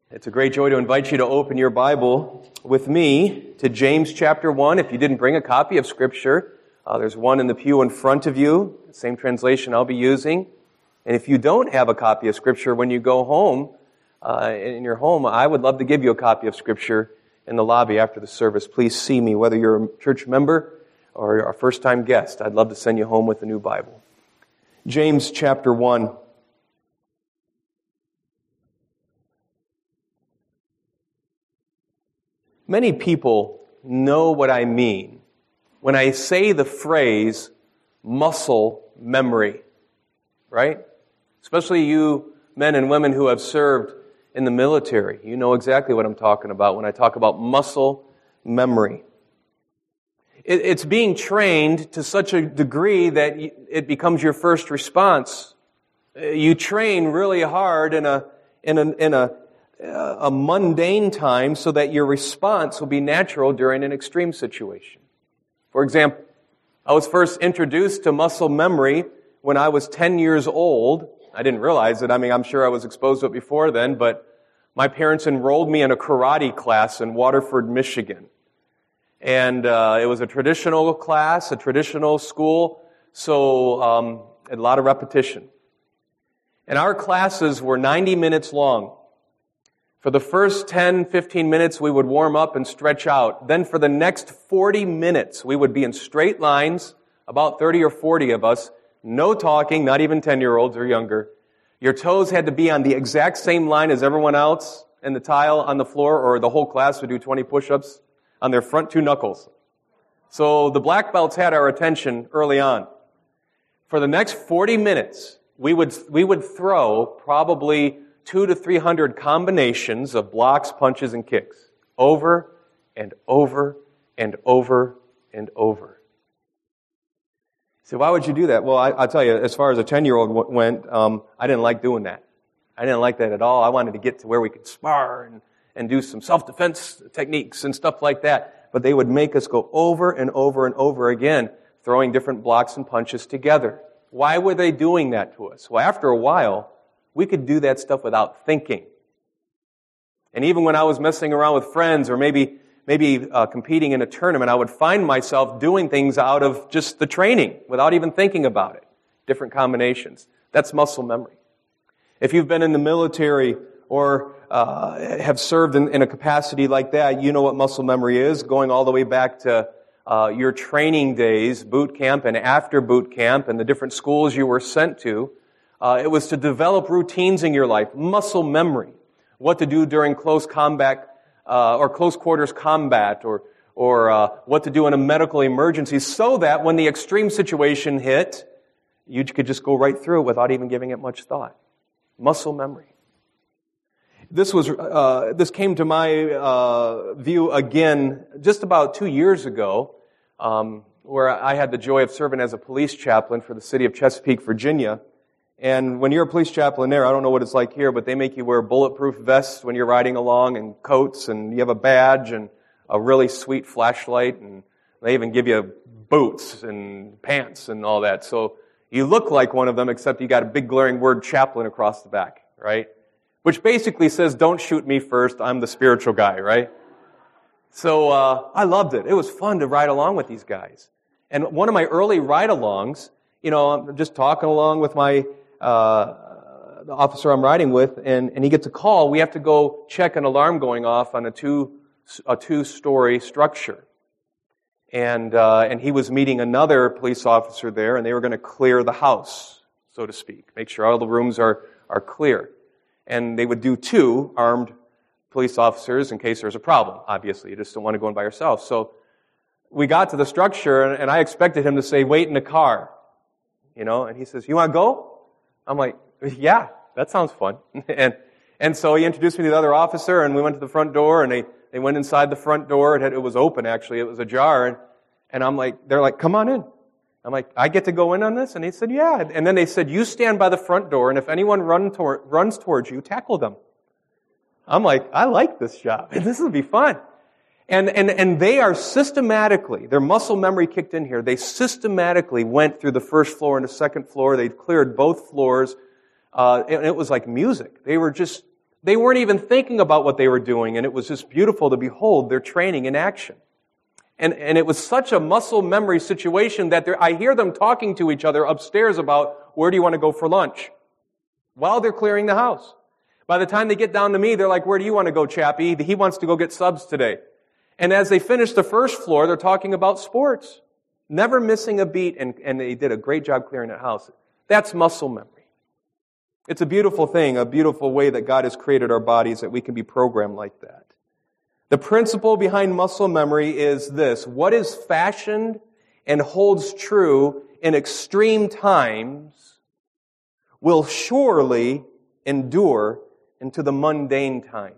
It's a great joy to invite you to open your Bible with me to James chapter 1. If you didn't bring a copy of Scripture, there's one in the pew in front of you, the same translation I'll be using. And if you don't have a copy of Scripture when you go home, in your home, I would love to give you a copy of Scripture in the lobby after the service. Please see me, whether you're a church member or a first-time guest. I'd love to send you home with a new Bible. James chapter 1. Many people know what I mean when I say the phrase muscle memory, right? Especially you men and women who have served in the military. You know exactly what I'm talking about when I talk about muscle memory. It's being trained to such a degree that it becomes your first response. You train really hard in a mundane time so that your response will be natural during an extreme situation. For example, I was first introduced to muscle memory when I was 10 years old. I didn't realize it. I'm sure I was exposed to it before then, but my parents enrolled me in a karate class in Waterford, Michigan. And it was a traditional class, a traditional school, so a lot of repetition. And our classes were 90 minutes long. For the first 10, 15 minutes, we would warm up and stretch out. Then for the next 40 minutes, we would be in straight lines, about 30 or 40 of us, no talking, not even 10-year-olds or younger. Your toes had to be on the exact same line as everyone else in the tile on the floor, or the whole class would do 20 push-ups on their front two knuckles. So the black belts had our attention early on. For the next 40 minutes, we would throw probably 200 to 300 combinations of blocks, punches, and kicks over and over and over and over. So why would you do that? Well, I'll tell you, as far as a 10-year-old went, I didn't like doing that. I didn't like that at all. I wanted to get to where we could spar and do some self-defense techniques and stuff like that. But they would make us go over and over and over again, throwing different blocks and punches together. Why were they doing that to us? Well, after a while, we could do that stuff without thinking. And even when I was messing around with friends or maybe competing in a tournament, I would find myself doing things out of just the training without even thinking about it. Different combinations. That's muscle memory. If you've been in the military or have served in a capacity like that, you know what muscle memory is, going all the way back to your training days, boot camp and after boot camp, and the different schools you were sent to. It was to develop routines in your life, muscle memory, what to do during close combat or close quarters combat, or what to do in a medical emergency, so that when the extreme situation hit, you could just go right through it without even giving it much thought. Muscle memory. This came to my view again just about 2 years ago, where I had the joy of serving as a police chaplain for the city of Chesapeake, Virginia. And when you're a police chaplain there, I don't know what it's like here, but they make you wear bulletproof vests when you're riding along, and coats, and you have a badge and a really sweet flashlight, and they even give you boots and pants and all that. So you look like one of them, except you got a big glaring word chaplain across the back, right? Which basically says, don't shoot me first, I'm the spiritual guy, right? So I loved it. It was fun to ride along with these guys. And one of my early ride-alongs, I'm just talking along with the officer I'm riding with, and he gets a call. We have to go check an alarm going off on a two-story structure. And he was meeting another police officer there, and they were going to clear the house, so to speak, make sure all the rooms are clear. And they would do 2 armed police officers in case there's a problem. Obviously, you just don't want to go in by yourself. So we got to the structure, and I expected him to say, "Wait in the car." And he says, "You want to go?" I'm like, "Yeah, that sounds fun." And so he introduced me to the other officer, and we went to the front door, and they went inside the front door. It was open, actually. It was ajar. And I'm like, they're like, "Come on in." I'm like, "I get to go in on this?" And he said, "Yeah." And then they said, "You stand by the front door, and if anyone runs towards you, tackle them." I'm like, I like this job. This will be fun. And they are systematically, their muscle memory kicked in here. They systematically went through the first floor and the second floor. They cleared both floors. And it was like music. They were just They weren't even thinking about what they were doing, and it was just beautiful to behold their training in action. And it was such a muscle memory situation that I hear them talking to each other upstairs about, where do you want to go for lunch? While they're clearing the house. By the time they get down to me, they're like, where do you want to go, Chappie? He wants to go get subs today. And as they finish the first floor, they're talking about sports. Never missing a beat, and they did a great job clearing that house. That's muscle memory. It's a beautiful thing, a beautiful way that God has created our bodies that we can be programmed like that. The principle behind muscle memory is this: what is fashioned and holds true in extreme times will surely endure into the mundane times.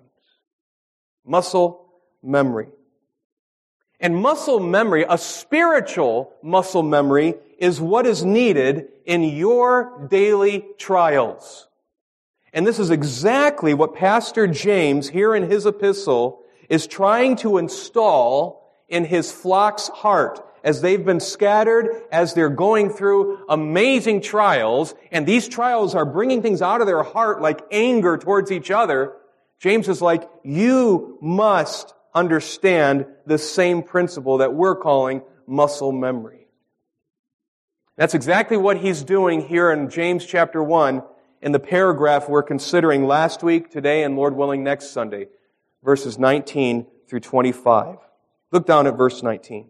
Muscle memory. And muscle memory, a spiritual muscle memory, is what is needed in your daily trials. And this is exactly what Pastor James, here in his epistle, is trying to install in his flock's heart as they've been scattered, as they're going through amazing trials, and these trials are bringing things out of their heart like anger towards each other. James is like, you must understand the same principle that we're calling muscle memory. That's exactly what he's doing here in James chapter 1 in the paragraph we're considering last week, today, and Lord willing next Sunday, verses 19 through 25. Look down at verse 19.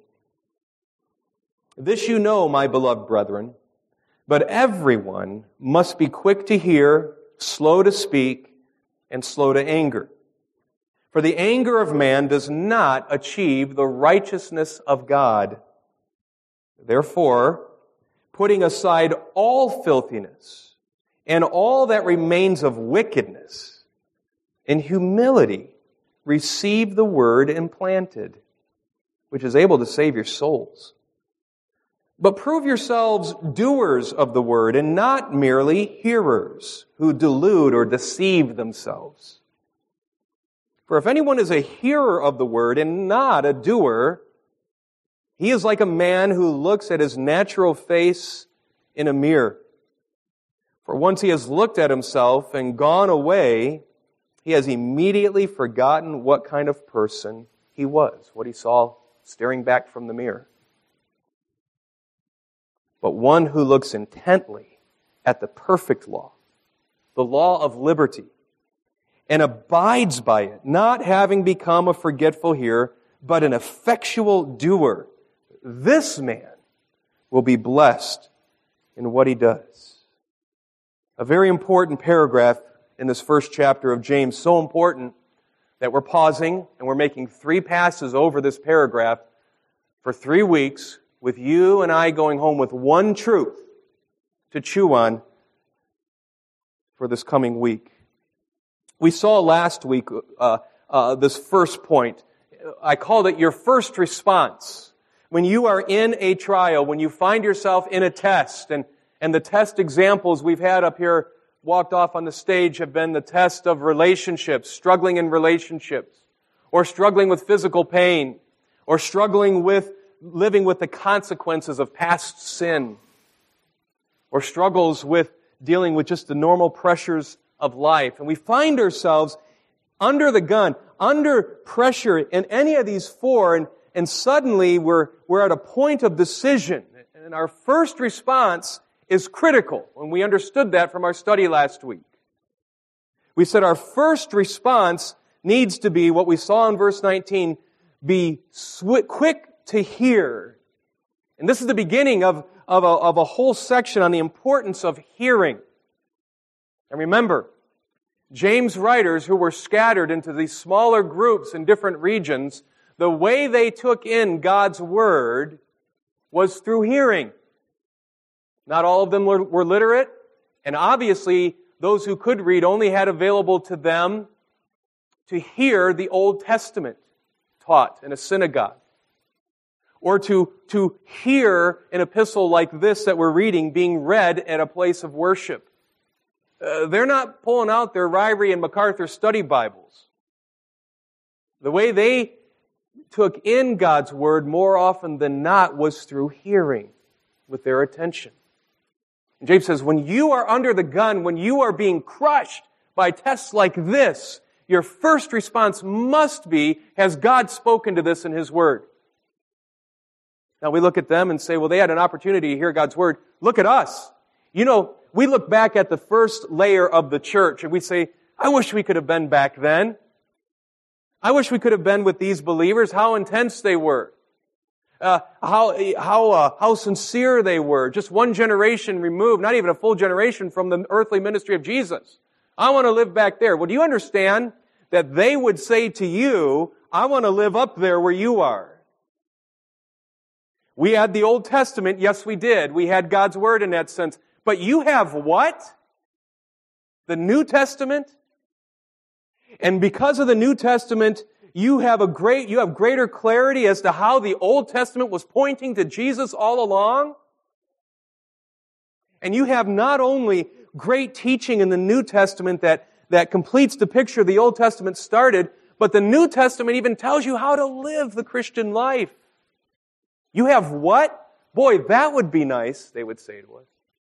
This you know, my beloved brethren, but everyone must be quick to hear, slow to speak, and slow to anger. For the anger of man does not achieve the righteousness of God. Therefore, putting aside all filthiness and all that remains of wickedness, in humility receive the word implanted, which is able to save your souls. But prove yourselves doers of the word and not merely hearers who delude or deceive themselves. For if anyone is a hearer of the word and not a doer, he is like a man who looks at his natural face in a mirror. For once he has looked at himself and gone away, he has immediately forgotten what kind of person he was, what he saw staring back from the mirror. But one who looks intently at the perfect law, the law of liberty, and abides by it, not having become a forgetful hearer, but an effectual doer, this man will be blessed in what he does. A very important paragraph in this first chapter of James, so important that we're pausing and we're making 3 passes over this paragraph for 3 weeks, with you and I going home with one truth to chew on for this coming week. We saw last week this first point. I called it your first response. When you are in a trial, when you find yourself in a test, and the test examples we've had up here walked off on the stage have been the test of relationships, struggling in relationships, or struggling with physical pain, or struggling with living with the consequences of past sin, or struggles with dealing with just the normal pressures of life. And we find ourselves under the gun, under pressure in any of these 4, and suddenly we're at a point of decision. And our first response is critical, and we understood that from our study last week. We said our first response needs to be what we saw in verse 19, be quick to hear. And this is the beginning of a whole section on the importance of hearing. And remember, James' writers who were scattered into these smaller groups in different regions, the way they took in God's Word was through hearing. Not all of them were literate, and obviously those who could read only had available to them to hear the Old Testament taught in a synagogue, or to hear an epistle like this that we're reading being read at a place of worship. They're not pulling out their Ryrie and MacArthur study Bibles. The way they took in God's Word more often than not was through hearing with their attention. And James says, when you are under the gun, when you are being crushed by tests like this, your first response must be, has God spoken to this in His Word? Now we look at them and say, well, they had an opportunity to hear God's Word. Look at us. You know, we look back at the first layer of the church and we say, I wish we could have been back then. I wish we could have been with these believers, how intense they were. How sincere they were. Just one generation removed, not even a full generation from the earthly ministry of Jesus. I want to live back there. Well, do you understand that they would say to you, I want to live up there where you are? We had the Old Testament, yes we did. We had God's Word in that sense. But you have what? The New Testament? And because of the New Testament, you have greater clarity as to how the Old Testament was pointing to Jesus all along. And you have not only great teaching in the New Testament that completes the picture the Old Testament started, but the New Testament even tells you how to live the Christian life. You have what? Boy, that would be nice, they would say to us.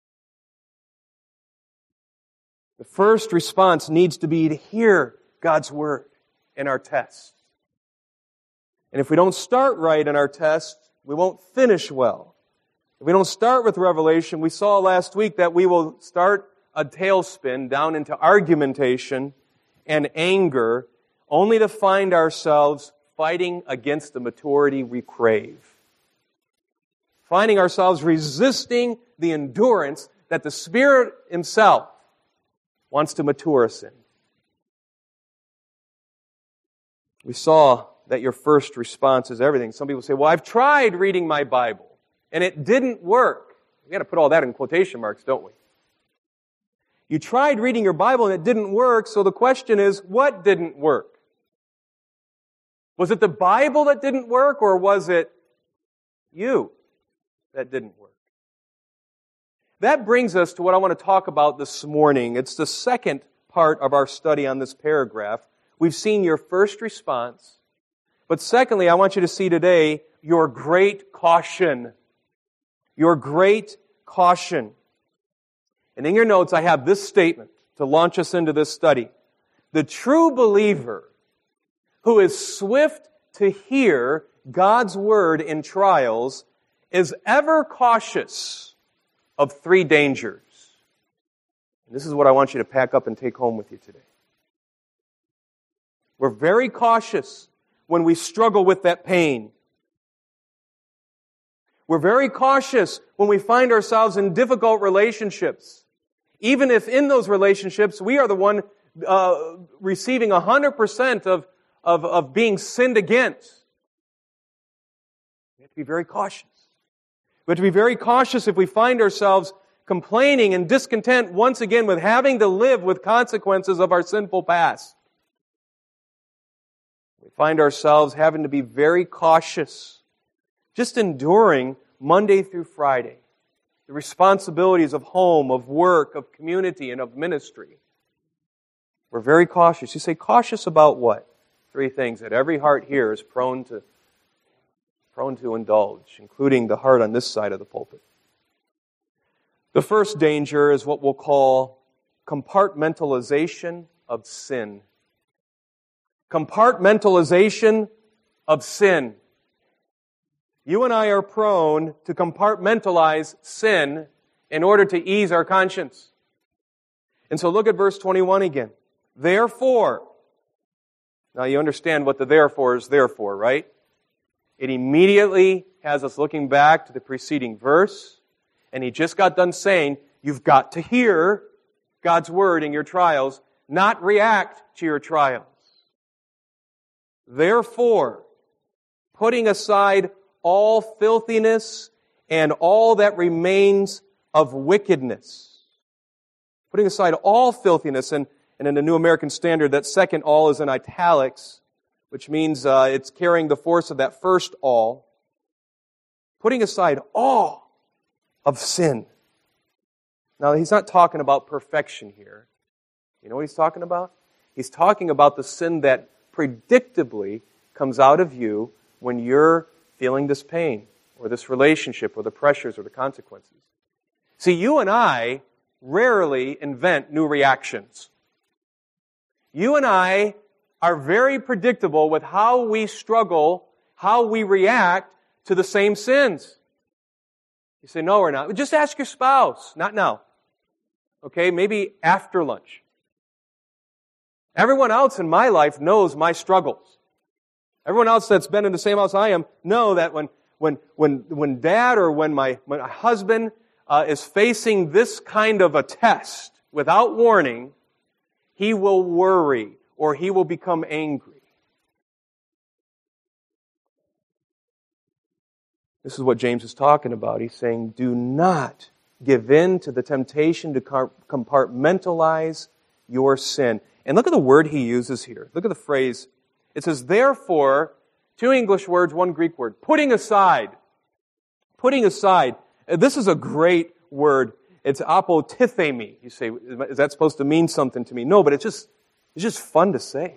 The first response needs to be to hear God's Word in our test. And if we don't start right in our test, we won't finish well. If we don't start with Revelation, we saw last week that we will start a tailspin down into argumentation and anger, only to find ourselves fighting against the maturity we crave. Finding ourselves resisting the endurance that the Spirit Himself wants to mature us in. We saw that your first response is everything. Some people say, well, I've tried reading my Bible, and it didn't work. We've got to put all that in quotation marks, don't we? You tried reading your Bible, and it didn't work, so the question is, what didn't work? Was it the Bible that didn't work, or was it you that didn't work? That brings us to what I want to talk about this morning. It's the second part of our study on this paragraph. We've seen your first response. But secondly, I want you to see today your great caution. Your great caution. And in your notes, I have this statement to launch us into this study. The true believer who is swift to hear God's Word in trials is ever cautious of three dangers. And this is what I want you to pack up and take home with you today. We're very cautious when we struggle with that pain. We're very cautious when we find ourselves in difficult relationships. Even if in those relationships we are the one receiving 100% of being sinned against. We have to be very cautious. We have to be very cautious if we find ourselves complaining and discontent once again with having to live with consequences of our sinful past. We find ourselves having to be very cautious, just enduring Monday through Friday, the responsibilities of home, of work, of community, and of ministry. We're very cautious. You say, cautious about what? Three things that every heart here is prone to indulge, including the heart on this side of the pulpit. The first danger is what we'll call compartmentalization of sin. Compartmentalization of sin. You and I are prone to compartmentalize sin in order to ease our conscience. And so look at verse 21 again. Therefore. Now you understand what the therefore is there for, right? It immediately has us looking back to the preceding verse, and he just got done saying, you've got to hear God's Word in your trials, not react to your trials. Therefore, putting aside all filthiness and all that remains of wickedness. Putting aside all filthiness, and in the New American Standard, that second all is in italics, which means it's carrying the force of that first all. Putting aside all of sin. Now, he's not talking about perfection here. You know what he's talking about? He's talking about the sin that predictably comes out of you when you're feeling this pain or this relationship or the pressures or the consequences. See, you and I rarely invent new reactions. You and I are very predictable with how we struggle, how we react to the same sins. You say, no, we're not. Just ask your spouse. Not now. Okay, maybe after lunch. Everyone else in my life knows my struggles. Everyone else that's been in the same house I am know that when dad or when my husband is facing this kind of a test without warning, he will worry or he will become angry. This is what James is talking about. He's saying, do not give in to the temptation to compartmentalize your sin. And look at the word he uses here. Look at the phrase. It says, therefore, 2 English words, 1 Greek word, putting aside. Putting aside. This is a great word. It's apotithemi. You say, is that supposed to mean something to me? No, but it's just fun to say.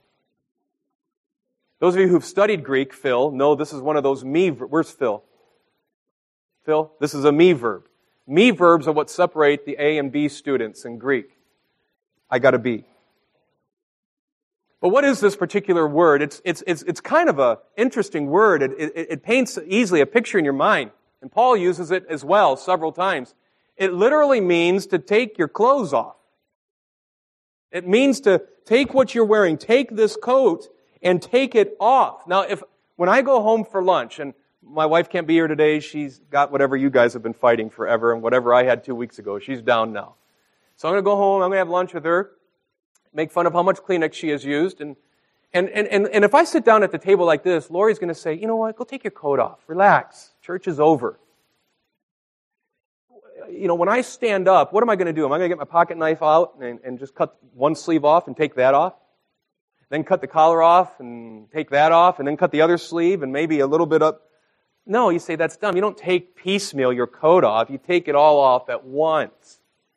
Those of you who've studied Greek, Phil, know this is one of those me verbs. Where's Phil? Phil, this is a me verb. Me verbs are what separate the A and B students in Greek. I got a B. But what is this particular word? It's kind of an interesting word. It paints easily a picture in your mind. And Paul uses it as well several times. It literally means to take your clothes off. It means to take what you're wearing, take this coat, and take it off. Now, when I go home for lunch, and my wife can't be here today, she's got whatever you guys have been fighting forever, and whatever I had 2 weeks ago, she's down now. So I'm going to go home, I'm going to have lunch with her, make fun of how much Kleenex she has used, and if I sit down at the table like this, Lori's going to say, you know what, go take your coat off, relax, church is over. You know, when I stand up, what am I going to do? Am I going to get my pocket knife out and just cut one sleeve off and take that off? Then cut the collar off and take that off, and then cut the other sleeve and maybe a little bit up. No, you say that's dumb. You don't take piecemeal your coat off. You take it all off at once.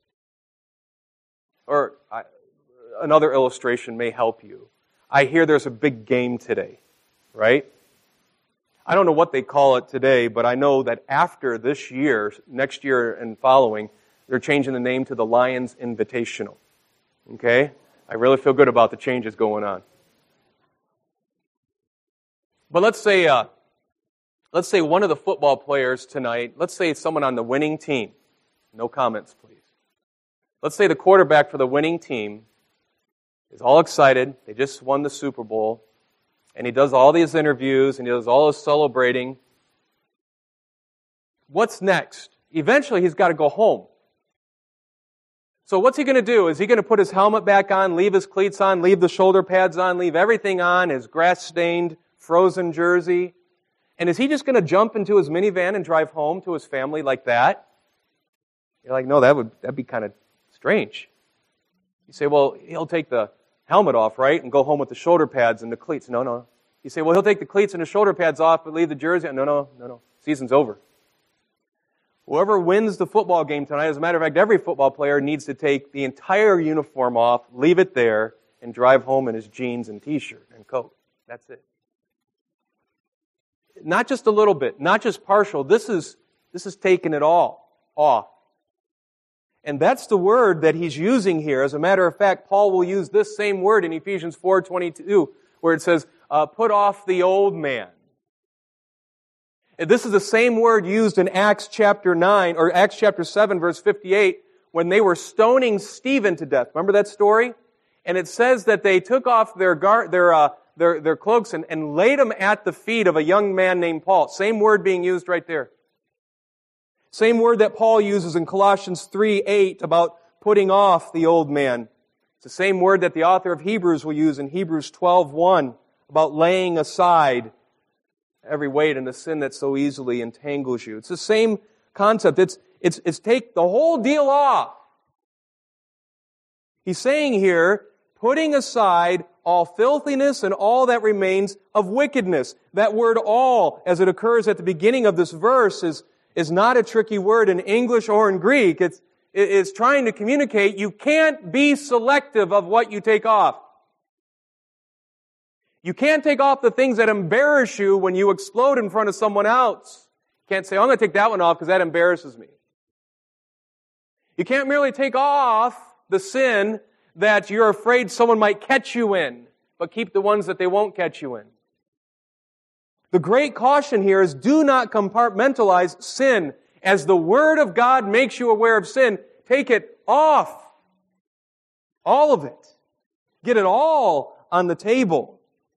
Or another illustration may help you. I hear there's a big game today, right? I don't know what they call it today, but I know that after this year, next year and following, they're changing the name to the Lions Invitational. Okay? I really feel good about the changes going on. But let's say one of the football players tonight, let's say someone on the winning team. No comments, please. Let's say the quarterback for the winning team is all excited. They just won the Super Bowl. And he does all these interviews and he does all his celebrating. What's next? Eventually he's got to go home. So what's he going to do? Is he going to put his helmet back on, leave his cleats on, leave the shoulder pads on, leave everything on, his grass-stained, frozen jersey? And is he just going to jump into his minivan and drive home to his family like that? You're like, no, that'd be kind of strange. You say, well, he'll take the helmet off, right, and go home with the shoulder pads and the cleats. No. You say, well, he'll take the cleats and the shoulder pads off, but leave the jersey. No. Season's over. Whoever wins the football game tonight, as a matter of fact, every football player needs to take the entire uniform off, leave it there, and drive home in his jeans and t-shirt and coat. That's it. Not just a little bit, not just partial. This is taking it all off. And that's the word that he's using here. As a matter of fact, Paul will use this same word in Ephesians 4:22, where it says, put off the old man. And this is the same word used in Acts chapter 9, or Acts chapter 7, verse 58, when they were stoning Stephen to death. Remember that story? And it says that they took off their cloaks and laid them at the feet of a young man named Paul. Same word being used right there. Same word that Paul uses in Colossians 3:8 about putting off the old man. It's the same word that the author of Hebrews will use in Hebrews 12:1 about laying aside every weight and the sin that so easily entangles you. It's the same concept. It's take the whole deal off. He's saying here, putting aside all filthiness and all that remains of wickedness. That word all, as it occurs at the beginning of this verse, is not a tricky word in English or in Greek. It's trying to communicate you can't be selective of what you take off. You can't take off the things that embarrass you when you explode in front of someone else. You can't say, I'm going to take that one off because that embarrasses me. You can't merely take off the sin that you're afraid someone might catch you in, but keep the ones that they won't catch you in. The great caution here is do not compartmentalize sin. As the Word of God makes you aware of sin, take it off. All of it. Get it all on the table.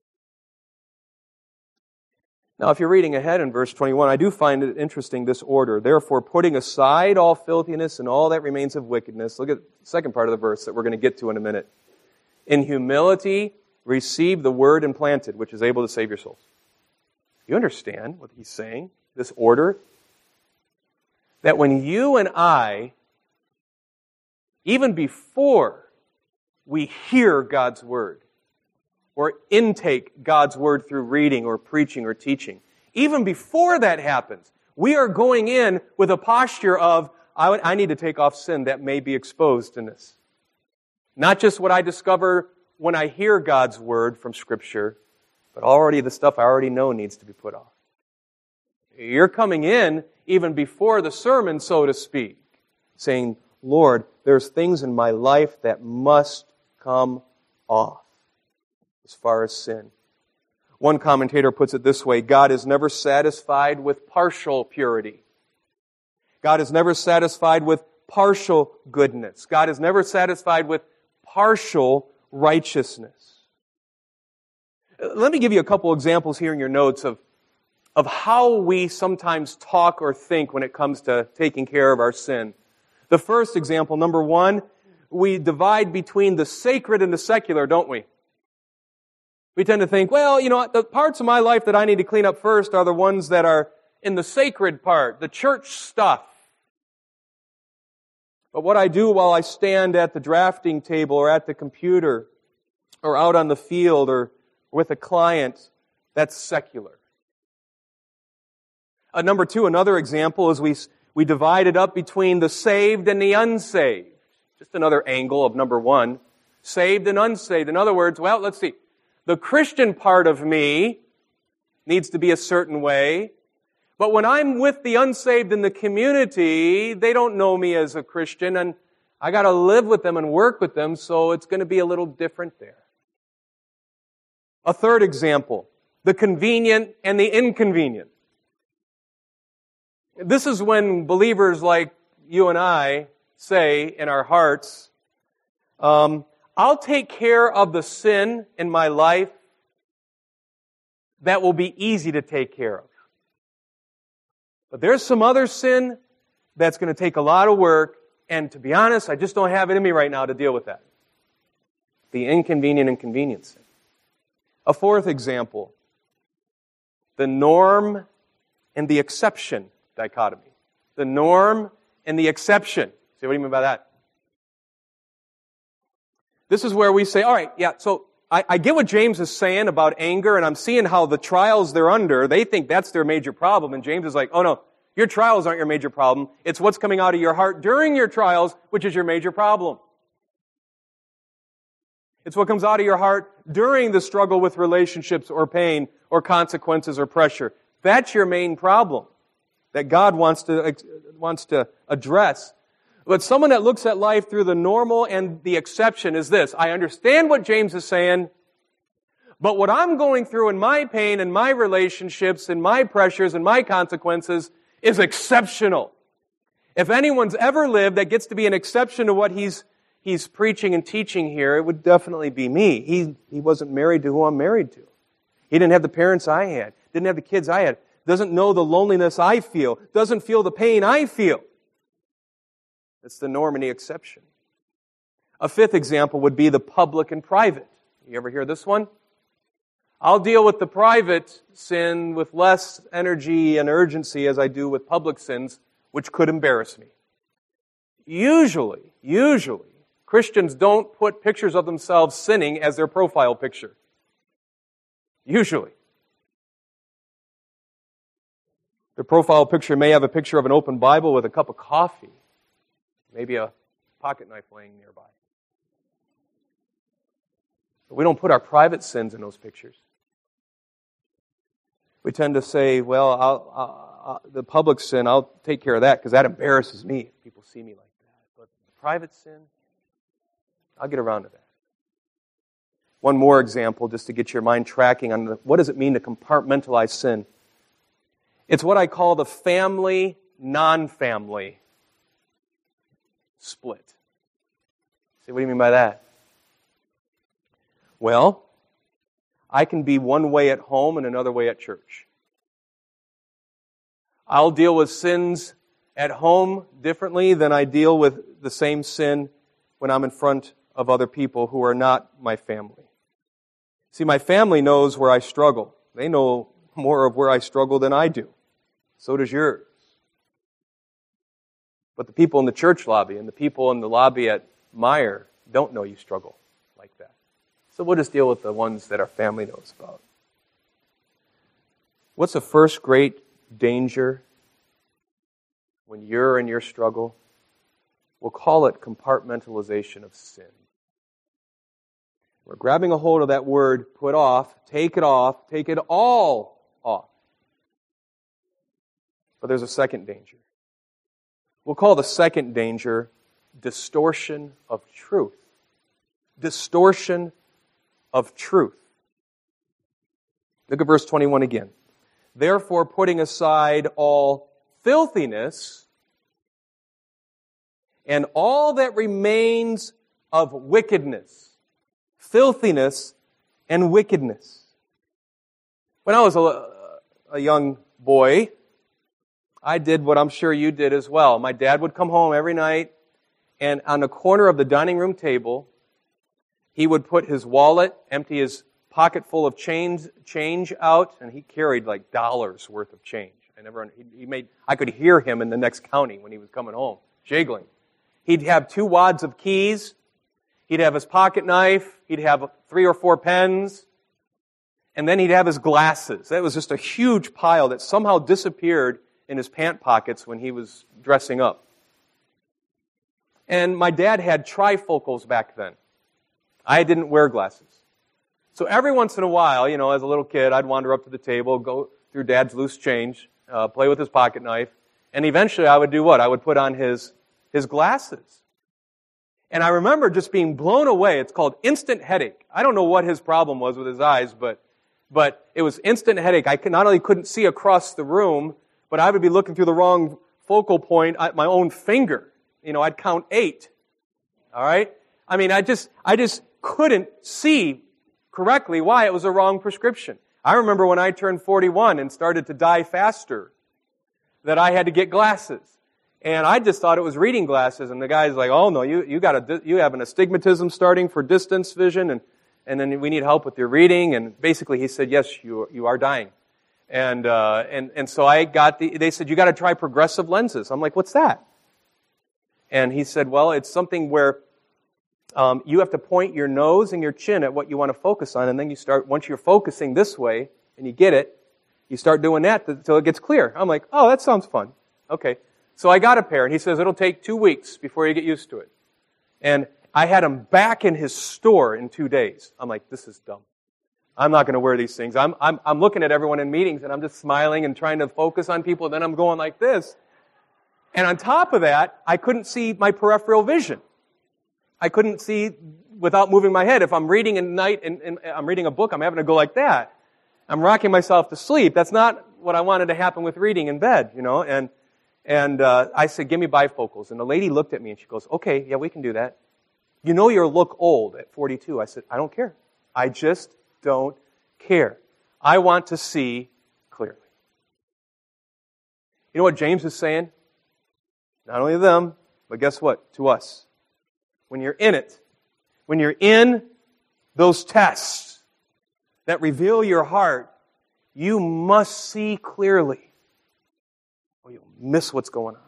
Now, if you're reading ahead in verse 21, I do find it interesting, this order. Therefore, putting aside all filthiness and all that remains of wickedness. Look at the second part of the verse that we're going to get to in a minute. In humility, receive the word implanted, which is able to save your souls. You understand what he's saying? This order? That when you and I, even before we hear God's word, or intake God's word through reading or preaching or teaching, even before that happens, we are going in with a posture of, I need to take off sin that may be exposed in this. Not just what I discover when I hear God's word from Scripture, but already the stuff I already know needs to be put off. You're coming in even before the sermon, so to speak, saying, Lord, there's things in my life that must come off as far as sin. One commentator puts it this way, God is never satisfied with partial purity. God is never satisfied with partial goodness. God is never satisfied with partial righteousness. Let me give you a couple examples here in your notes of how we sometimes talk or think when it comes to taking care of our sin. The first example, number one, we divide between the sacred and the secular, don't we? We tend to think, well, the parts of my life that I need to clean up first are the ones that are in the sacred part, the church stuff. But what I do while I stand at the drafting table or at the computer or out on the field or with a client, that's secular. Number two, another example is we divide it up between the saved and the unsaved. Just another angle of number one. Saved and unsaved. In other words, well, let's see. The Christian part of me needs to be a certain way. But when I'm with the unsaved in the community, they don't know me as a Christian, and I got to live with them and work with them, so it's going to be a little different there. A third example, the convenient and the inconvenient. This is when believers like you and I say in our hearts, I'll take care of the sin in my life that will be easy to take care of. But there's some other sin that's going to take a lot of work, and to be honest, I just don't have it in me right now to deal with that. The inconvenient and convenient sin. A fourth example, the norm and the exception dichotomy. The norm and the exception. See, what do you mean by that? This is where we say, all right, yeah, so I get what James is saying about anger, and I'm seeing how the trials they're under, they think that's their major problem, and James is like, oh no, your trials aren't your major problem. It's what's coming out of your heart during your trials, which is your major problem. It's what comes out of your heart during the struggle with relationships or pain or consequences or pressure. That's your main problem that God wants to address. But someone that looks at life through the normal and the exception is this. I understand what James is saying, but what I'm going through in my pain and my relationships and my pressures and my consequences is exceptional. If anyone's ever lived that gets to be an exception to what he's preaching and teaching here, it would definitely be me. He wasn't married to who I'm married to. He didn't have the parents I had. Didn't have the kids I had. Doesn't know the loneliness I feel. Doesn't feel the pain I feel. It's the norm and the exception. A fifth example would be the public and private. You ever hear this one? I'll deal with the private sin with less energy and urgency as I do with public sins, which could embarrass me. Usually, Christians don't put pictures of themselves sinning as their profile picture. Usually. Their profile picture may have a picture of an open Bible with a cup of coffee. Maybe a pocket knife laying nearby. But we don't put our private sins in those pictures. We tend to say, well, the public sin, I'll take care of that because that embarrasses me if people see me like that. But the private sin, I'll get around to that. One more example, just to get your mind tracking on what does it mean to compartmentalize sin. It's what I call the family, non-family split. See, what do you mean by that? Well, I can be one way at home and another way at church. I'll deal with sins at home differently than I deal with the same sin when I'm in front of other people who are not my family. See, my family knows where I struggle. They know more of where I struggle than I do. So does yours. But the people in the church lobby and the people in the lobby at Meijer don't know you struggle like that. So we'll just deal with the ones that our family knows about. What's the first great danger when you're in your struggle? We'll call it compartmentalization of sin. We're grabbing a hold of that word, put off, take it all off. But there's a second danger. We'll call the second danger distortion of truth. Distortion of truth. Look at verse 21 again. Therefore, putting aside all filthiness and all that remains of wickedness. Filthiness and wickedness. When I was a young boy, I did what I'm sure you did as well. My dad would come home every night, and on the corner of the dining room table, he would put his wallet, empty his pocket full of change out, and he carried like dollars worth of change. I could hear him in the next county when he was coming home, jiggling. He'd have 2 wads of keys. He'd have his pocket knife. He'd have 3 or 4 pens. And then he'd have his glasses. That was just a huge pile that somehow disappeared in his pant pockets when he was dressing up. And my dad had trifocals back then. I didn't wear glasses. So every once in a while, as a little kid, I'd wander up to the table, go through Dad's loose change, play with his pocket knife, and eventually I would do what? I would put on his glasses. And I remember just being blown away. It's called instant headache. I don't know what his problem was with his eyes, but it was instant headache. I not only couldn't see across the room, but I would be looking through the wrong focal point at my own finger. I'd count 8. All right? I mean, I just couldn't see correctly why it was a wrong prescription. I remember when I turned 41 and started to die faster, that I had to get glasses. And I just thought it was reading glasses, and the guy's like, "Oh no, you have an astigmatism starting for distance vision, and then we need help with your reading." And basically, he said, "Yes, you are dying." And so I got they said, "You got to try progressive lenses." I'm like, "What's that?" And he said, "Well, it's something where you have to point your nose and your chin at what you want to focus on, and then once you're focusing this way and you get it, you start doing that until it gets clear." I'm like, "Oh, that sounds fun." Okay. So I got a pair, and he says, "It'll take 2 weeks before you get used to it." And I had him back in his store in 2 days. I'm like, "This is dumb. I'm not going to wear these things." I'm looking at everyone in meetings, and I'm just smiling and trying to focus on people, and then I'm going like this. And on top of that, I couldn't see my peripheral vision. I couldn't see without moving my head. If I'm reading at night and I'm reading a book, I'm having to go like that. I'm rocking myself to sleep. That's not what I wanted to happen with reading in bed, And I said, "Give me bifocals." And the lady looked at me and she goes, "Okay, yeah, we can do that. You'll look old at 42. I said, "I don't care. I just don't care. I want to see clearly." You know what James is saying? Not only to them, but guess what? To us. When you're in it, when you're in those tests that reveal your heart, you must see clearly, or you'll miss what's going on.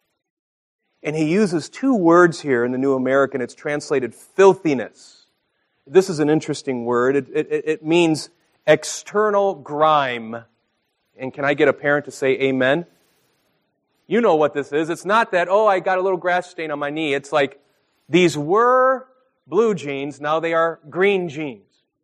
And he uses 2 words here in the New American. It's translated filthiness. This is an interesting word. It means external grime. And can I get a parent to say amen? You know what this is. It's not that, I got a little grass stain on my knee. It's like, these were blue jeans, now they are green jeans.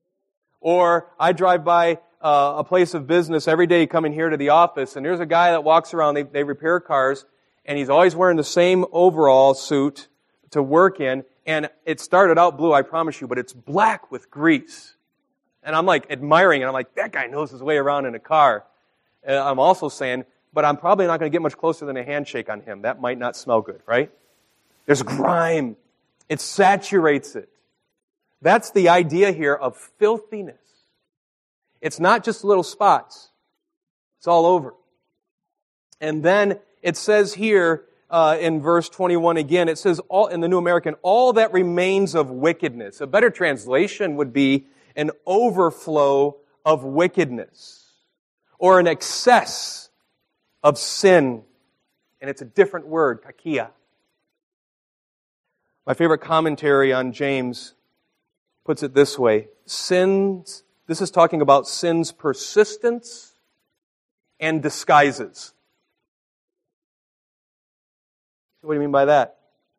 Or I drive by a place of business every day coming here to the office, and there's a guy that walks around, they repair cars, and he's always wearing the same overall suit, to work in, and it started out blue, I promise you, but it's black with grease. And I'm like admiring it. I'm like, that guy knows his way around in a car. I'm also saying, but I'm probably not going to get much closer than a handshake on him. That might not smell good, right? There's grime. It saturates it. That's the idea here of filthiness. It's not just little spots. It's all over. And then it says here in verse 21 again, it says all in the New American, all that remains of wickedness. A better translation would be an overflow of wickedness or an excess of sin. And it's a different word, kakia. My favorite commentary on James puts it this way. Sins, this is talking about sin's persistence and disguises. What do you mean by that?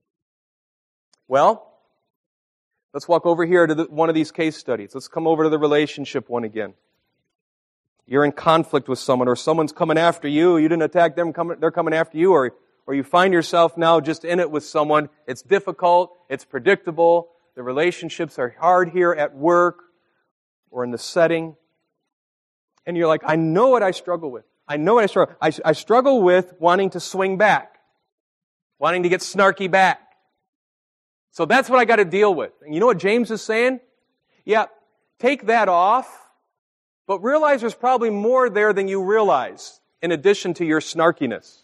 Well, let's walk over here to one of these case studies. Let's come over to the relationship one again. You're in conflict with someone, or someone's coming after you. You didn't attack them, they're coming after you, or you find yourself now just in it with someone. It's difficult, it's predictable, the relationships are hard here at work or in the setting. And you're like, I know what I struggle with. I struggle with wanting to swing back. Wanting to get snarky back. So that's what I got to deal with. And you know what James is saying? Yeah, take that off, but realize there's probably more there than you realize in addition to your snarkiness.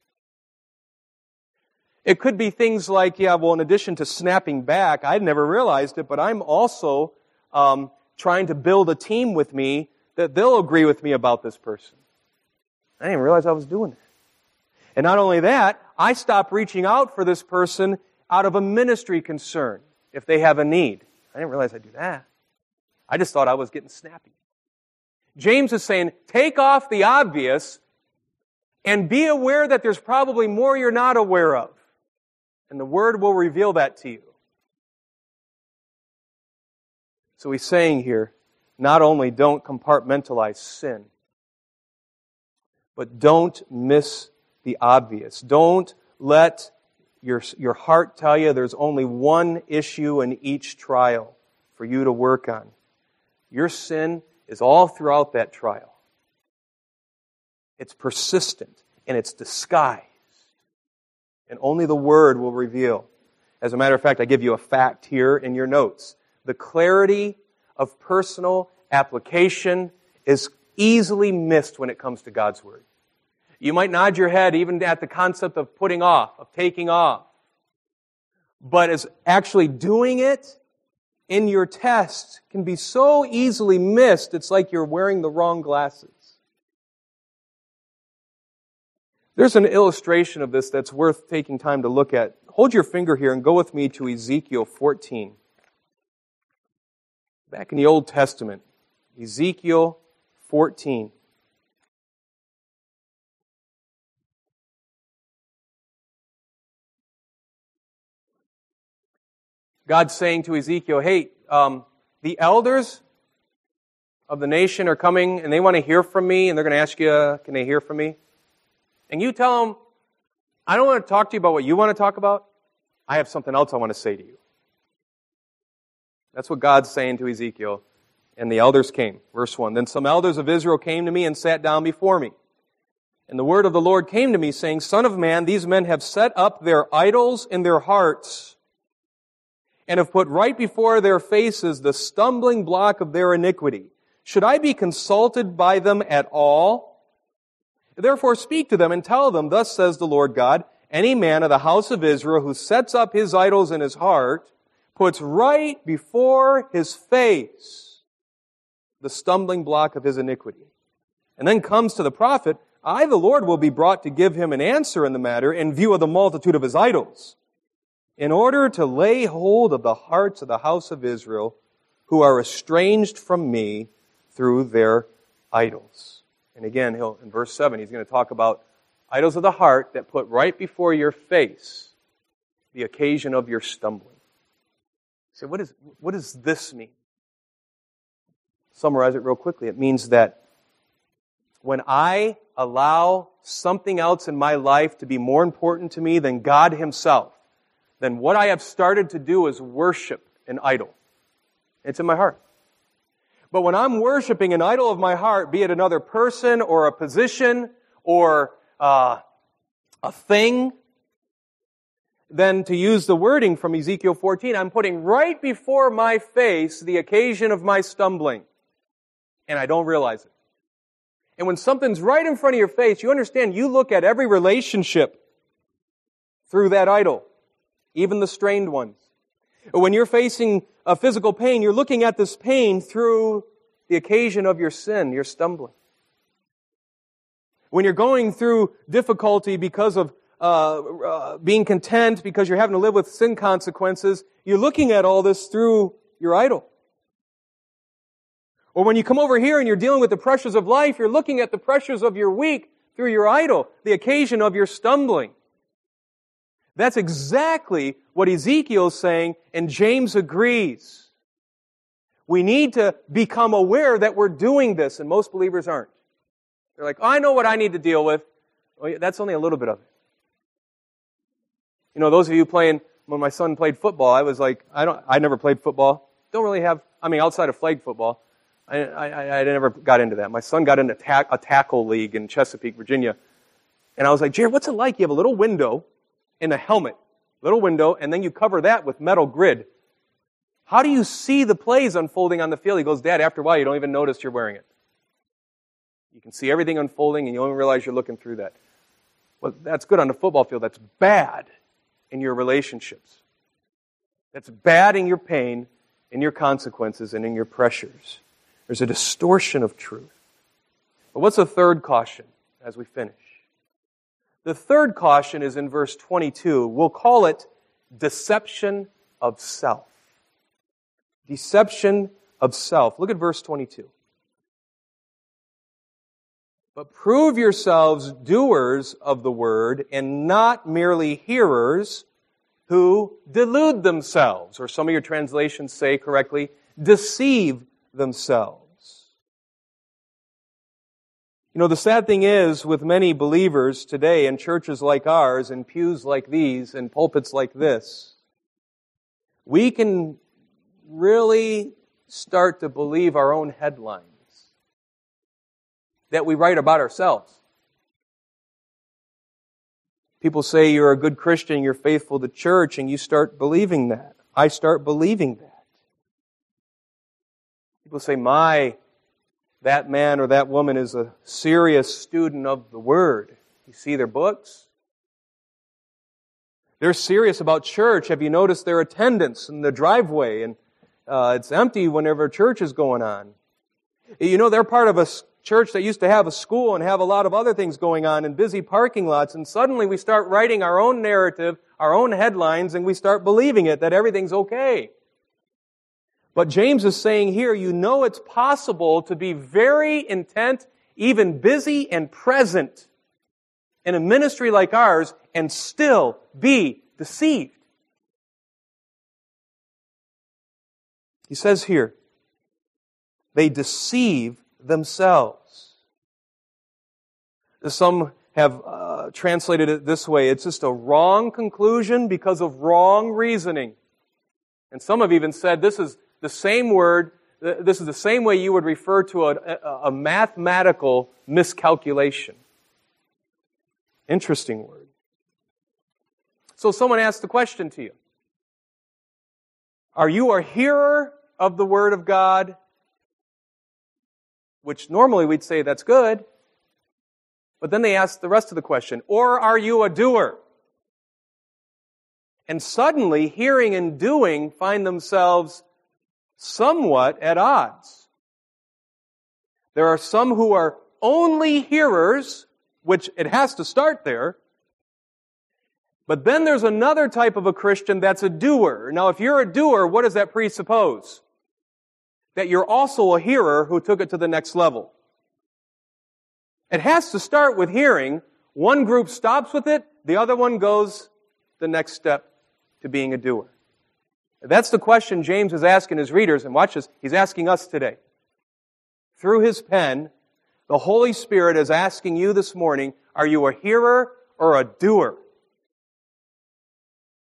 It could be things like, in addition to snapping back, I'd never realized it, but I'm also trying to build a team with me that they'll agree with me about this person. I didn't even realize I was doing that. And not only that, I stop reaching out for this person out of a ministry concern if they have a need. I didn't realize I'd do that. I just thought I was getting snappy. James is saying, take off the obvious and be aware that there's probably more you're not aware of. And the Word will reveal that to you. So he's saying here, not only don't compartmentalize sin, but don't miss the obvious. Don't let your heart tell you there's only one issue in each trial for you to work on. Your sin is all throughout that trial. It's persistent and it's disguised. And only the Word will reveal. As a matter of fact, I give you a fact here in your notes. The clarity of personal application is easily missed when it comes to God's Word. You might nod your head even at the concept of putting off, of taking off. But as actually doing it in your test can be so easily missed, it's like you're wearing the wrong glasses. There's an illustration of this that's worth taking time to look at. Hold your finger here and go with me to Ezekiel 14. Back in the Old Testament, Ezekiel 14. God's saying to Ezekiel, hey, the elders of the nation are coming and they want to hear from me, and they're going to ask you, can they hear from me? And you tell them, I don't want to talk to you about what you want to talk about. I have something else I want to say to you. That's what God's saying to Ezekiel. And the elders came. Verse 1. Then some elders of Israel came to me and sat down before me. And the word of the Lord came to me, saying, Son of man, these men have set up their idols in their hearts, and have put right before their faces the stumbling block of their iniquity. Should I be consulted by them at all? Therefore speak to them and tell them, Thus says the Lord God, any man of the house of Israel who sets up his idols in his heart, puts right before his face the stumbling block of his iniquity, and then comes to the prophet, I, the Lord, will be brought to give him an answer in the matter in view of the multitude of his idols, in order to lay hold of the hearts of the house of Israel, who are estranged from me through their idols. And again, in verse 7, he's going to talk about idols of the heart that put right before your face the occasion of your stumbling. So what does this mean? Summarize it real quickly. It means that when I allow something else in my life to be more important to me than God Himself, then what I have started to do is worship an idol. It's in my heart. But when I'm worshiping an idol of my heart, be it another person or a position or a thing, then to use the wording from Ezekiel 14, I'm putting right before my face the occasion of my stumbling. And I don't realize it. And when something's right in front of your face, you understand you look at every relationship through that idol, even the strained ones. When you're facing a physical pain, you're looking at this pain through the occasion of your sin, your stumbling. When you're going through difficulty because of being content, because you're having to live with sin consequences, you're looking at all this through your idol. Or when you come over here and you're dealing with the pressures of life, you're looking at the pressures of your week through your idol, the occasion of your stumbling. That's exactly what Ezekiel is saying, and James agrees. We need to become aware that we're doing this, and most believers aren't. They're like, I know what I need to deal with. Well, that's only a little bit of it. You know, those of you playing, when my son played football, I was like, I never played football. Don't really have, outside of flag football, I never got into that. My son got into a tackle league in Chesapeake, Virginia. And I was like, Jared, what's it like? You have a little window in a helmet, little window, and then you cover that with metal grid. How do you see the plays unfolding on the field? He goes, Dad, after a while, you don't even notice you're wearing it. You can see everything unfolding, and you don't even realize you're looking through that. Well, that's good on the football field. That's bad in your relationships. That's bad in your pain, in your consequences, and in your pressures. There's a distortion of truth. But what's the third caution as we finish? The third caution is in verse 22. We'll call it deception of self. Deception of self. Look at verse 22. But prove yourselves doers of the word and not merely hearers who delude themselves. Or some of your translations say correctly, deceive themselves. You know, the sad thing is with many believers today in churches like ours, in pews like these, in pulpits like this, we can really start to believe our own headlines that we write about ourselves. People say you're a good Christian, you're faithful to church, and you start believing that. I start believing that. People say, that man or that woman is a serious student of the Word. You see their books? They're serious about church. Have you noticed their attendance in the driveway? And it's empty whenever church is going on. You know, they're part of a church that used to have a school and have a lot of other things going on in busy parking lots, and suddenly we start writing our own narrative, our own headlines, and we start believing it, that everything's okay. But James is saying here, you know it's possible to be very intent, even busy and present in a ministry like ours and still be deceived. He says here, they deceive themselves. Some have translated it this way, it's just a wrong conclusion because of wrong reasoning. And some have even said this is the same word, this is the same way you would refer to a mathematical miscalculation. Interesting word. So someone asked the question to you. Are you a hearer of the Word of God? Which normally we'd say that's good. But then they ask the rest of the question. Or are you a doer? And suddenly, hearing and doing find themselves somewhat at odds. There are some who are only hearers, which it has to start there. But then there's another type of a Christian that's a doer. Now, if you're a doer, what does that presuppose? That you're also a hearer who took it to the next level. It has to start with hearing. One group stops with it, the other one goes the next step to being a doer. That's the question James is asking his readers, and watch this, he's asking us today. Through his pen, the Holy Spirit is asking you this morning, are you a hearer or a doer?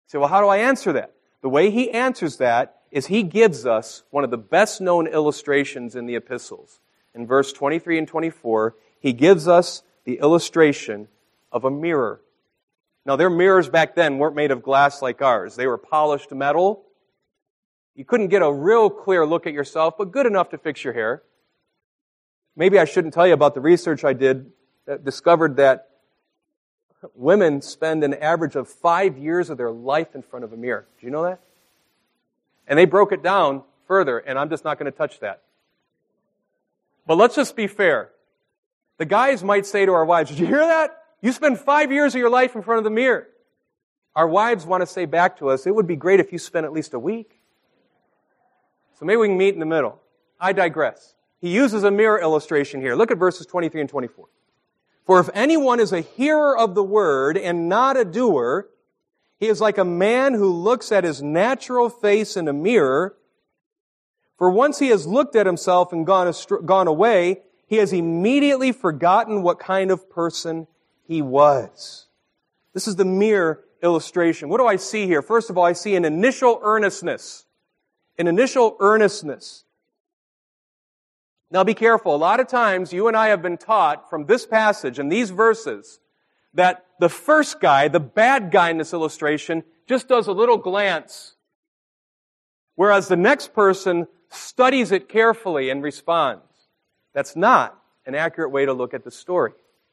So, well, how do I answer that? The way he answers that is he gives us one of the best-known illustrations in the epistles. In verse 23 and 24, he gives us the illustration of a mirror. Now, their mirrors back then weren't made of glass like ours. They were polished metal. You couldn't get a real clear look at yourself, but good enough to fix your hair. Maybe I shouldn't tell you about the research I did that discovered that women spend an average of 5 years of their life in front of a mirror. Do you know that? And they broke it down further, and I'm just not going to touch that. But let's just be fair. The guys might say to our wives, did you hear that? You spend 5 years of your life in front of the mirror. Our wives want to say back to us, it would be great if you spent at least a week. So maybe we can meet in the middle. I digress. He uses a mirror illustration here. Look at verses 23 and 24. For if anyone is a hearer of the word and not a doer, he is like a man who looks at his natural face in a mirror. For once he has looked at himself and gone away, he has immediately forgotten what kind of person he was. This is the mirror illustration. What do I see here? First of all, I see an initial earnestness. An initial earnestness. Now be careful. A lot of times you and I have been taught from this passage and these verses that the first guy, the bad guy in this illustration, just does a little glance, whereas the next person studies it carefully and responds. That's not an accurate way to look at the story.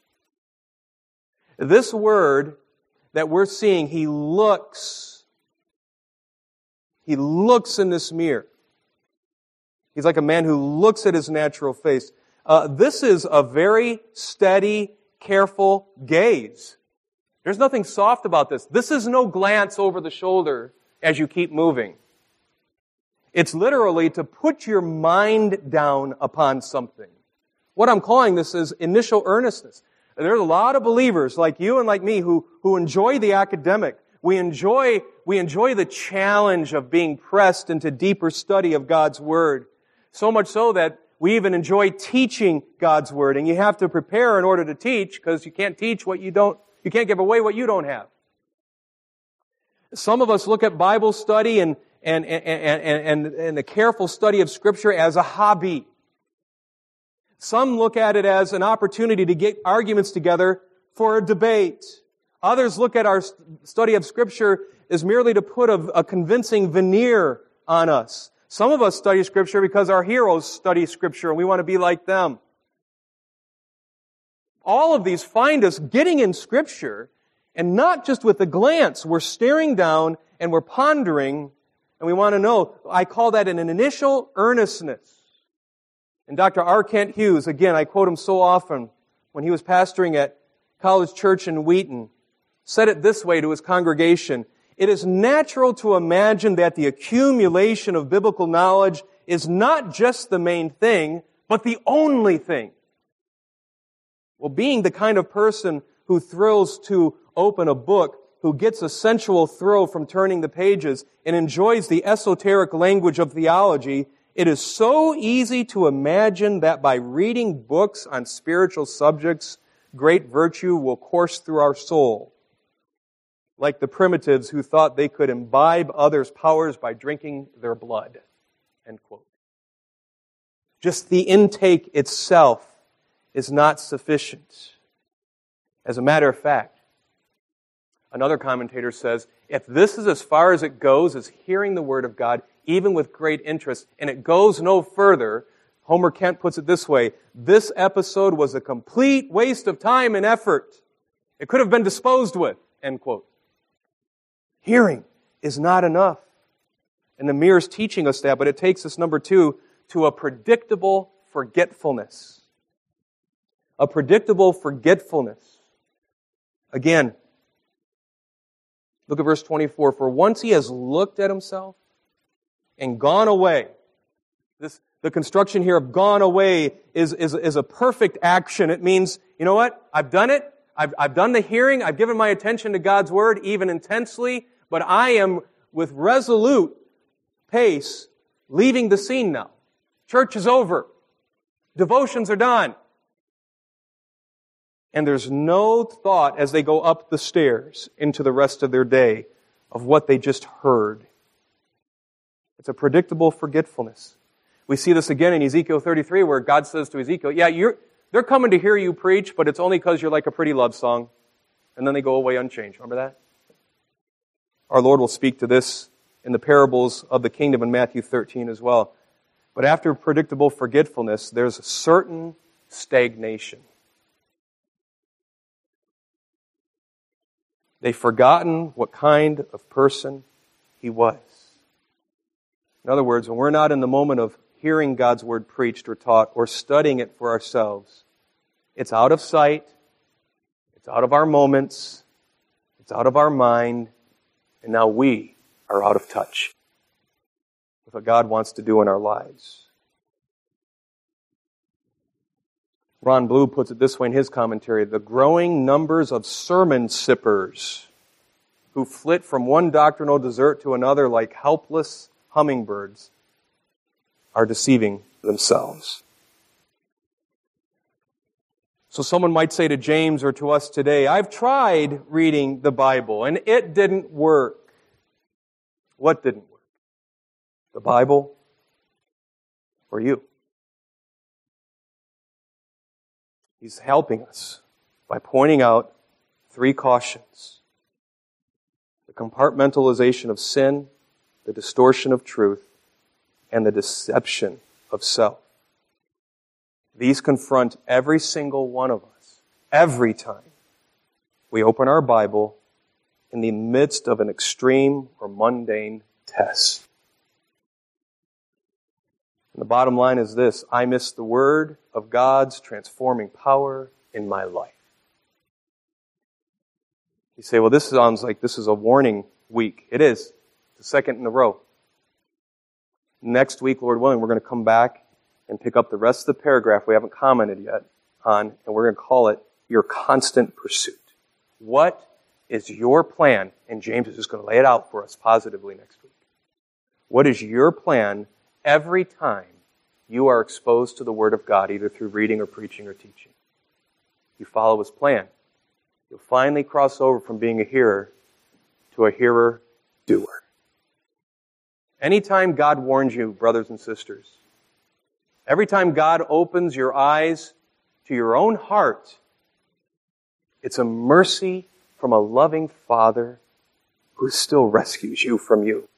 This word that we're seeing, he looks in this mirror. He's like a man who looks at his natural face. This is a very steady, careful gaze. There's nothing soft about this. This is no glance over the shoulder as you keep moving. It's literally to put your mind down upon something. What I'm calling this is initial earnestness. There's a lot of believers like you and like me who enjoy the academic. We enjoy the challenge of being pressed into deeper study of God's Word. So much so that we even enjoy teaching God's Word. And you have to prepare in order to teach because you can't teach what you can't give away what you don't have. Some of us look at Bible study and the careful study of Scripture as a hobby. Some look at it as an opportunity to get arguments together for a debate. Others look at our study of Scripture as merely to put a convincing veneer on us. Some of us study Scripture because our heroes study Scripture and we want to be like them. All of these find us getting in Scripture and not just with a glance. We're staring down and we're pondering and we want to know. I call that an initial earnestness. And Dr. R. Kent Hughes, again, I quote him so often when he was pastoring at College Church in Wheaton, said it this way to his congregation: it is natural to imagine that the accumulation of biblical knowledge is not just the main thing, but the only thing. Well, being the kind of person who thrills to open a book, who gets a sensual thrill from turning the pages, and enjoys the esoteric language of theology, it is so easy to imagine that by reading books on spiritual subjects, great virtue will course through our soul, like the primitives who thought they could imbibe others' powers by drinking their blood. End quote. Just the intake itself is not sufficient. As a matter of fact, another commentator says, if this is as far as it goes as hearing the Word of God, even with great interest, and it goes no further, Homer Kent puts it this way: this episode was a complete waste of time and effort. It could have been disposed with. End quote. Hearing is not enough. And the mirror's teaching us that, but it takes us, number two, to a predictable forgetfulness. A predictable forgetfulness. Again, look at verse 24. For once he has looked at himself and gone away. The construction here of gone away is a perfect action. It means, you know what? I've done it. I've done the hearing. I've given my attention to God's Word, even intensely. But I am, with resolute pace, leaving the scene now. Church is over. Devotions are done. And there's no thought as they go up the stairs into the rest of their day of what they just heard. It's a predictable forgetfulness. We see this again in Ezekiel 33 where God says to Ezekiel, yeah, they're coming to hear you preach, but it's only because you're like a pretty love song. And then they go away unchanged. Remember that? Our Lord will speak to this in the parables of the kingdom in Matthew 13 as well. But after predictable forgetfulness, there's a certain stagnation. They've forgotten what kind of person He was. In other words, when we're not in the moment of hearing God's Word preached or taught or studying it for ourselves, it's out of sight, it's out of our moments, it's out of our mind, and now we are out of touch with what God wants to do in our lives. Ron Blue puts it this way in his commentary: the growing numbers of sermon sippers who flit from one doctrinal desert to another like helpless hummingbirds are deceiving themselves. So someone might say to James or to us today, I've tried reading the Bible and it didn't work. What didn't work? The Bible or you? He's helping us by pointing out three cautions: the compartmentalization of sin, the distortion of truth, and the deception of self. These confront every single one of us, every time we open our Bible in the midst of an extreme or mundane test. And the bottom line is this: I miss the Word of God's transforming power in my life. You say, well, this sounds like this is a warning week. It is. It's the second in a row. Next week, Lord willing, we're going to come back and pick up the rest of the paragraph we haven't commented yet on, and we're going to call it Your Constant Pursuit. What is your plan? And James is just going to lay it out for us positively next week. What is your plan every time you are exposed to the Word of God, either through reading or preaching or teaching? You follow His plan. You'll finally cross over from being a hearer to a hearer-doer. Anytime God warns you, brothers and sisters, every time God opens your eyes to your own heart, it's a mercy from a loving Father who still rescues you from you.